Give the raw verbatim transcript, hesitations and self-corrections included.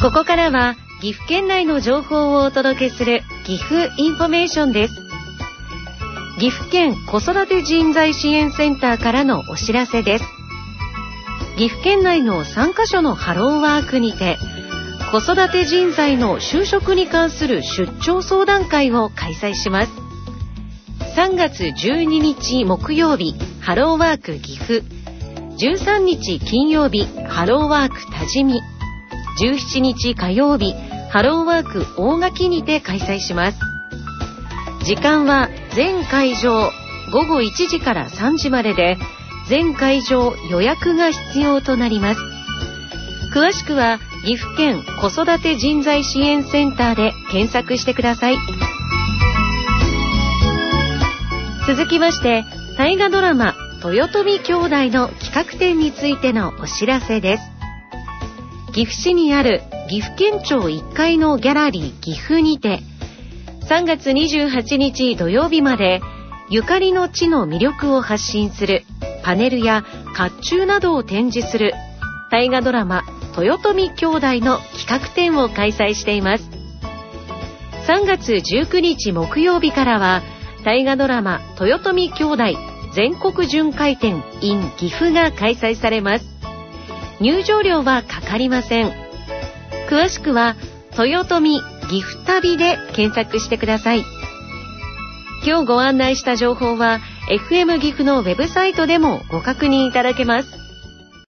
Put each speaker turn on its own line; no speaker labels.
ここからは岐阜県内の情報をお届けする岐阜インフォメーションです。岐阜県子育て人材支援センターからのお知らせです。岐阜県内のさんカ所のハローワークにて子育て人材の就職に関する出張相談会を開催します。さんがつじゅうににち木曜日、ハローワーク岐阜、じゅうさんにち金曜日、ハローワーク多治見、じゅうしちにち火曜日、ハローワーク大垣にて開催します。時間は全会場ごごいちじからさんじまでで、全会場予約が必要となります。詳しくは岐阜県子育て人材支援センターで検索してください。続きまして、大河ドラマ豊臣兄弟の企画展についてのお知らせです。岐阜市にある岐阜県庁いっかいのギャラリー岐阜にて、さんがつにじゅうはちにち土曜日までゆかりの地の魅力を発信するパネルや甲冑などを展示する大河ドラマ豊臣兄弟の企画展を開催しています。さんがつじゅうくにち木曜日からは大河ドラマ豊臣兄弟全国巡回展 in 岐阜が開催されます。入場料はかかりません。詳しくは豊臣岐阜旅で検索してください。今日ご案内した情報は エフエム 岐阜のウェブサイトでもご確認いただけます。